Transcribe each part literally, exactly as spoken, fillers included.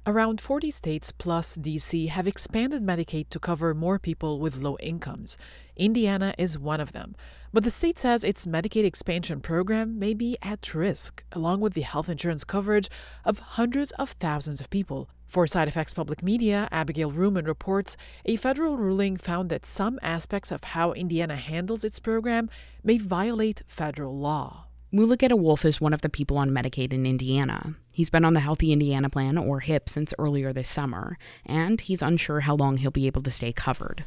Around forty states plus D C have expanded Medicaid to cover more people with low incomes. Indiana is one of them. But the state says its Medicaid expansion program may be at risk, along with the health insurance coverage of hundreds of thousands of people. For SideFX Public Media, Abigail Ruman reports a federal ruling found that some aspects of how Indiana handles its program may violate federal law. Mulugeta Wolf is one of the people on Medicaid in Indiana. He's been on the Healthy Indiana Plan, or HIP, since earlier this summer, and he's unsure how long he'll be able to stay covered.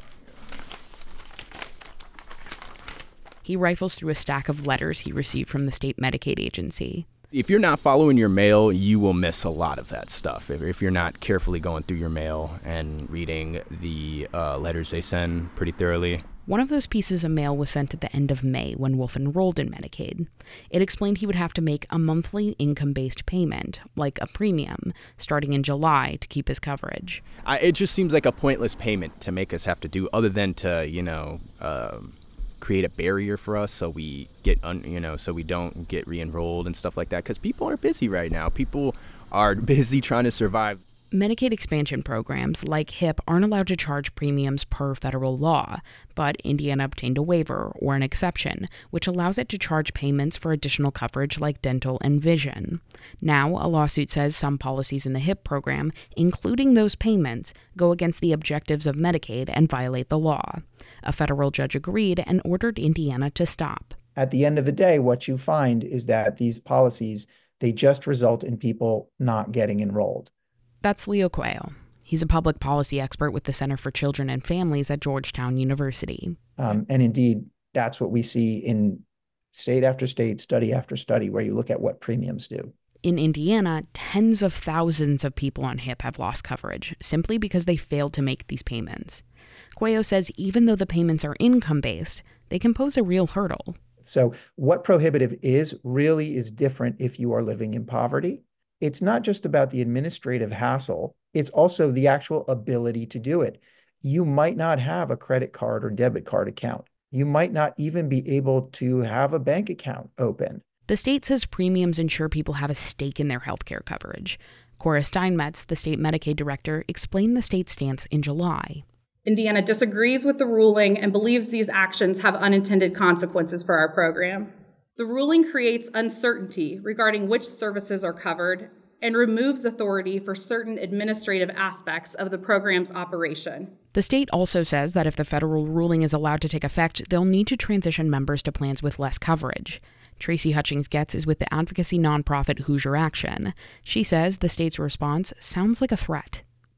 He rifles through a stack of letters he received from the state Medicaid agency. If you're not following your mail, you will miss a lot of that stuff. If, if you're not carefully going through your mail and reading the uh, letters they send pretty thoroughly. One of those pieces of mail was sent at the end of May when Wolf enrolled in Medicaid. It explained he would have to make a monthly income-based payment, like a premium, starting in July to keep his coverage. I, it just seems like a pointless payment to make us have to do, other than to, you know, uh, create a barrier for us so we get, un, you know, so we don't get re-enrolled and stuff like that. Because people are busy right now. People are busy trying to survive. Medicaid expansion programs like HIP aren't allowed to charge premiums per federal law, but Indiana obtained a waiver, or an exception, which allows it to charge payments for additional coverage like dental and vision. Now, a lawsuit says some policies in the HIP program, including those payments, go against the objectives of Medicaid and violate the law. A federal judge agreed and ordered Indiana to stop. At the end of the day, what you find is that these policies, they just result in people not getting enrolled. That's Leo Cuello. He's a public policy expert with the Center for Children and Families at Georgetown University. Um, and indeed, that's what we see in state after state, study after study, where you look at what premiums do. In Indiana, tens of thousands of people on HIP have lost coverage simply because they failed to make these payments. Cuello says even though the payments are income-based, they can pose a real hurdle. So what prohibitive is really is different if you are living in poverty. It's not just about the administrative hassle. It's also the actual ability to do it. You might not have a credit card or debit card account. You might not even be able to have a bank account open. The state says premiums ensure people have a stake in their healthcare coverage. Cora Steinmetz, the state Medicaid director, explained the state's stance in July. Indiana disagrees with the ruling and believes these actions have unintended consequences for our program. The ruling creates uncertainty regarding which services are covered and removes authority for certain administrative aspects of the program's operation. The state also says that if the federal ruling is allowed to take effect, they'll need to transition members to plans with less coverage. Tracy Hutchings-Getz is with the advocacy nonprofit Hoosier Action. She says the state's response sounds like a threat.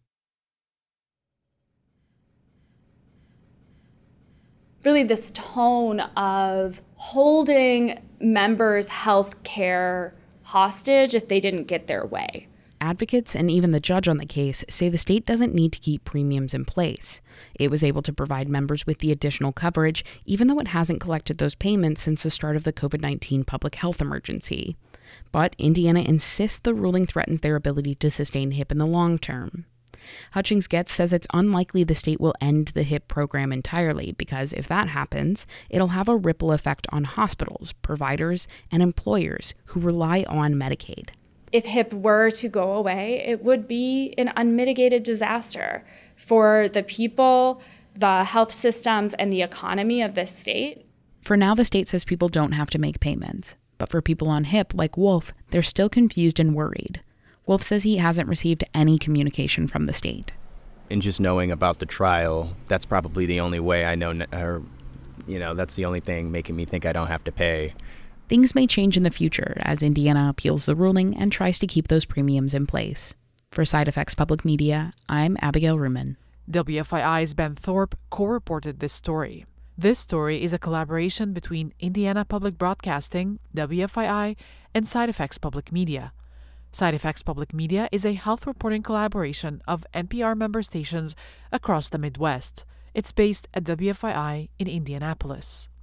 Really this tone of holding members' health care hostage if they didn't get their way. Advocates and even the judge on the case say the state doesn't need to keep premiums in place. It was able to provide members with the additional coverage, even though it hasn't collected those payments since the start of the covid nineteen public health emergency. But Indiana insists the ruling threatens their ability to sustain HIP in the long term. Hutchings-Getz says it's unlikely the state will end the HIP program entirely because if that happens, it'll have a ripple effect on hospitals, providers, and employers who rely on Medicaid. If HIP were to go away, it would be an unmitigated disaster for the people, the health systems, and the economy of this state. For now, the state says people don't have to make payments. But for people on HIP, like Wolf, they're still confused and worried. Wolf says he hasn't received any communication from the state. And just knowing about the trial, that's probably the only way I know, or, you know, that's the only thing making me think I don't have to pay. Things may change in the future as Indiana appeals the ruling and tries to keep those premiums in place. For SideFX Public Media, I'm Abigail Ruman. W F I I's Ben Thorpe co-reported this story. This story is a collaboration between Indiana Public Broadcasting, W F I I, and SideFX Public Media. SideFX Public Media is a health reporting collaboration of N P R member stations across the Midwest. It's based at W F I I in Indianapolis.